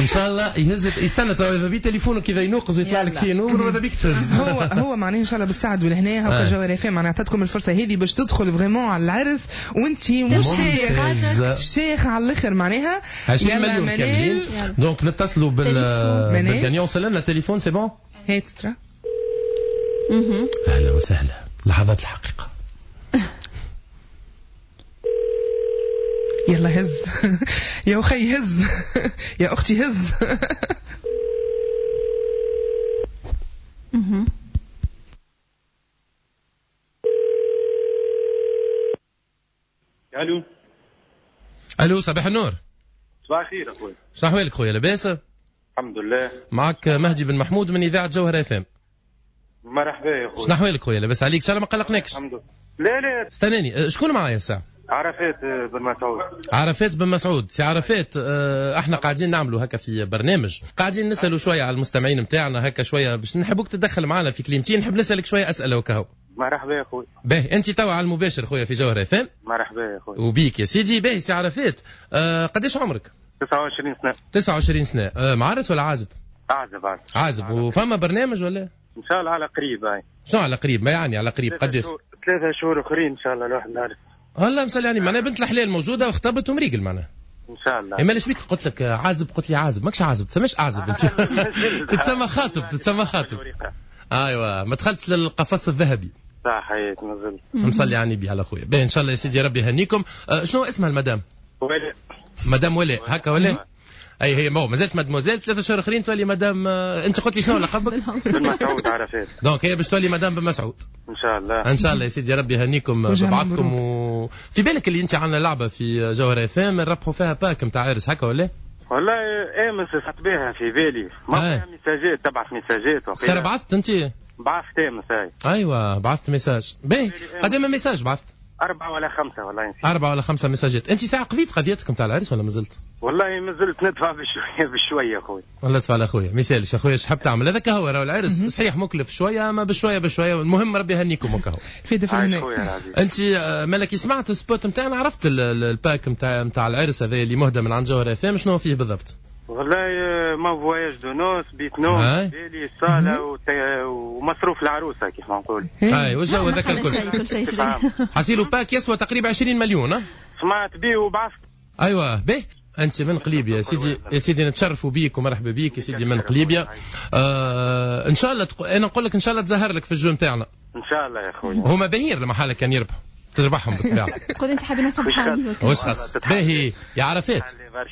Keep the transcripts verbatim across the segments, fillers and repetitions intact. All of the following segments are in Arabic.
ان شاء الله يهز يستنى تو اذا بي تليفونه كذا ينوقز ويطلع لك فيه نمر واذا بيك تهز. هو هو معناه ان شاء الله بالسعد ولهنا هكا جوهر اف ام معناها عطاتكم الفرصه هذه باش تدخل فريمون على العرس وانت مش شيخ شيخ على الاخر معناها عشرين مليون كاملين. دونك نتصلوا بال بالغانيون. وصلنا التليفون سي بون هات ترى. اهلا وسهلا لحظات الحقيقه. يلا هز يا أخي هز يا أختي هز. الو الو صباح النور. صباح الخير اخوي. شنو احوالك خويا؟ لاباس الحمد لله. معك مهدي بن محمود من اذاعه جوهر اف ام. مرحبا يا اخوي. شنو احوالك خويا؟ لاباس عليك؟ ان شاء الله ما قلقناكش. الحمد لله. لا لا استناني شكون معايا الساعه؟ عرفات بن مسعود. عرفات بن مسعود. سي عرفات اه احنا قاعدين نعملوا هكا في برنامج قاعدين نسالوا شويه على المستمعين نتاعنا هكا شويه باش نحبوك تتدخل معنا في كلمتين. نحب نسالك شويه اسئله وكهو. مرحبا يا اخوي. باهي انت توا على المباشر خويا في جوهر اف ام. مرحبا يا اخوي. وبيك يا سيدي. باهي سي عرفات اه قداش عمرك؟ تسعة وعشرين سنه. تسعة وعشرين سنه. اه معرس ولا عازب؟ عازب عازب. عازب. وفما برنامج ولا؟ ان شاء الله على قريب. هاي شنو على قريب؟ ما يعني على قريب قداش؟ ثلاثة شهور اخرين ان شاء الله الواحد نعرف. والله مسألة يعني معناها بنت الحلال موجودة واختبت ومريقل معناها ان شاء الله. اما ليش بيك قلت لك عازب قلت لي عازب ماكش عازب تسميش عازب انت تتسمى خاطب تتسمى خاطب. ايوه ما دخلتش للقفص الذهبي. صح هيك نزلت. مصلي عني بي على اخويا. باهي ان شاء الله يا سيدي ربي يهنيكم. أه شنو اسمها المدام؟ ولاء. مدام ولاء هكا ولا؟ اي هي مو مازالت مادموزيل ثلاثة شهور اخرين تولي مدام. آه انت قلت لي شنو لقبك؟ بن مسعود عرفات. دونك هي باش تولي مدام بن مسعود ان شاء الله. ان شاء الله يا سيدي ربي يهنيكم ببعضكم. وفي بالك اللي انت عندنا لعبه في جوهر اف ام نربحوا فيها باك نتاع عرس هكا ولا؟ والله امس صحت بها في بالي ما فيها ميساجات تبعث ميساجات. سير بعثت انت؟ بعثت امس. هاي ايوه بعثت ميساج. باهي قدام ميساج بعثت؟ أربعة ولا خمسة والله نسيت. أربعة ولا خمسة ميساجات. أنت ساعة قضيت قضيتكم تاع العرس ولا مازلت؟ والله مازلت ندفع بشوية بشوية أخوي. والله تدفع لأخويا ميسالش يا أخويا. شحب تعمل هذاك هو راهو العرس صحيح مكلف شوية أما بشوية بشوية. المهم ربي يهنيكم وكهو. فيدا في الهنا. أنت مالك سمعت السبوت نتاعنا عرفت الباك نتاع نتاع العرس هذا اللي مهدى من عند جوهر اف ام شنو فيه بالضبط؟ والله ما فواياج دو نوس بيت نوم بالي صالة ومصروف العروسة كيف ما نقول. اي والجو هذاك الكل. كل شيء شري. حصيلوا باك يسوى تقريبا عشرين مليون. ها سمعت بيه وبعثت. ايوه به انت من قليبيا يا سيدي. يا سيدي نتشرفوا بيك ومرحبا بيك يا سيدي من قليبيا. آه ان شاء الله تق... انا نقول لك ان شاء الله تزهر لك في الجو نتاعنا ان شاء الله يا اخوي. هما باهيين لما حالك كان يربحوا تربحهم بالطبيعه. قول انت حابين نصبحاني واش خاص باهي يا عرفات؟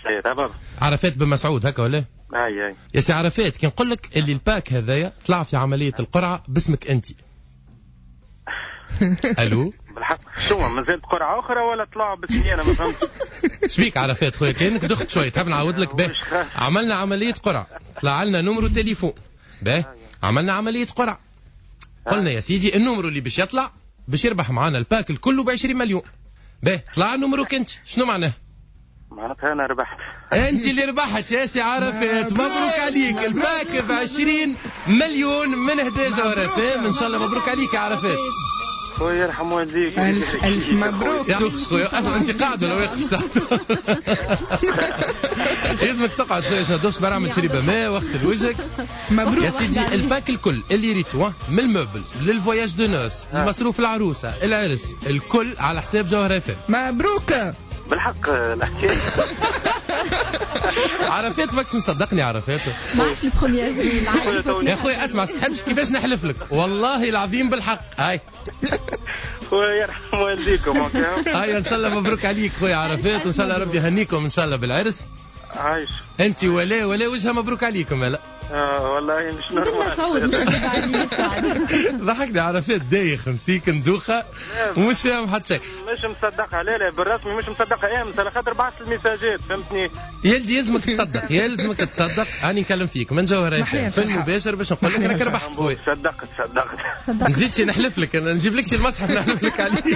عرفات بن مسعود هكا ولا؟ اي اي يا سي عرفات كي نقول لك اللي الباك هذايا طلع في عمليه القرعه باسمك انت. الو بالحق شو مازالت قرعه اخرى ولا طلعوا باسمي انا ما فهمتش. شبيك عرفات خويا كانك دخت شويه تحب نعاود لك. به عملنا عمليه قرعه طلع لنا نمرو تليفون. به عملنا عمليه قرعه قلنا يا سيدي النمرو اللي باش يطلع باش يربح معنا الباك الكل ب عشرين مليون. به طلع نمروك انت شنو معناه؟ معناتها انا ربحت. انت اللي ربحت يا سي عرفات. مبروك عليك الباك ب عشرين مليون من هدايا جوهر اف ام. ان شاء الله مبروك عليك يا عرفات. خويا يرحم والديك. الف الف مبروك. يا خويا انت قاعد ولا واقف ساعه؟ لازمك تقعد خويا شنو دوش برامج شريبه ماء واغسل وجهك. مبروك يا سيدي الباك الكل اللي ريتوه من الموبل للفواياج دو نوس المصروف العروسه العرس الكل على حساب جوهر اف ام. مبروك بالحق الحكايه. عرفات ماكش مصدقني عرفات. ما عادش البروميير يا خويا اسمع تحبش كيفاش نحلف لك والله العظيم بالحق. هاي خويا يرحم والديكم. هاي ان شاء الله مبروك عليك خويا عرفات وان شاء الله ربي يهنيكم ان شاء الله بالعرس. عايش انت ولا ولا وجهها مبروك عليكم. لا اه والله مش نورمال. مسعود مش ضحكني عرفات دايخ مسيك ندوخه ومش فاهم حتى شيء. مش مصدقها. لا لا بالرسمي مش مصدقها امس على خاطر بعث المساجات فهمتني. يلزم يلزمك تصدق يلزمك تصدق. اني نكلم فيك من جوهر في المباشر باش نقول لك انك ربحت خويا. صدقت صدقت نزيد شي نحلف لك نجيب لك شي المصحف نحلف لك عليه.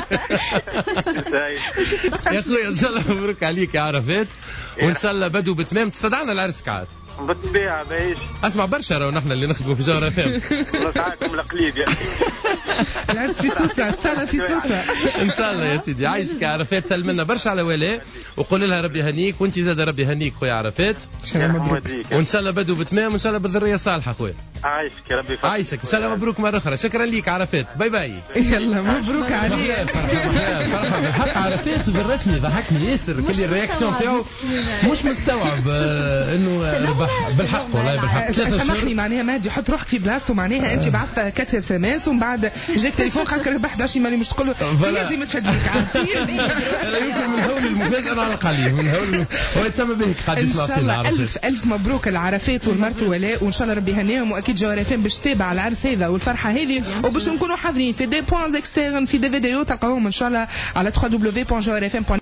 يا خويا ان شاء الله مبروك عليك يا عرفات وان شاء الله بدو بتمام تستدعنا العرس عاد. بالطبيعه باهيش. اسمع برشا راهو نحن اللي نخدموا في جوهر اف ام. نسعاكم القليب يا العرس في سوسة، الصلاة في سوسة. ان شاء الله يا سيدي. عايشك يا عرفات، سلم لنا برشا على ولاء وقول لها ربي هنيك، وانت زاد ربي هنيك خويا عرفات. ان شاء الله مبروك، وان شاء الله بدو بتمام، وان شاء الله بالذريه صالحه خويا. عايشك يا ربي يفضلك. عايشك ان شاء الله مبروك مره اخرى. شكرا ليك عرفات، باي باي. يلا مبروك عليك. فرحه بالحق عرفات بالرسمي ضحكني ياسر كل الرياكسيون تاعو مش مستوعب انه ربح بالحق والله بالحق. سامحني معناها مادي حط روحك في بلاصته، معناها انت بعثت كات اس ام اس ومن بعد جاك تليفون قالك ربحت عشرين مليون مش تقول له لازم تفديك عرفتي. لا يمكن من هول المفاجاه على قليل من هول هو يتسمى به قاعد يسمع ان شاء الله. الف الف مبروك العرفات والمرت ولاء، وان شاء الله ربي يهنيهم، واكيد جوارفين باش تتابع العرس هذا والفرحه هذه، وباش نكونوا حاضرين في دي بوينز اكسترن في دي فيديو تلقاهم ان شاء الله على دبليو دبليو دبليو دوت جوارفين.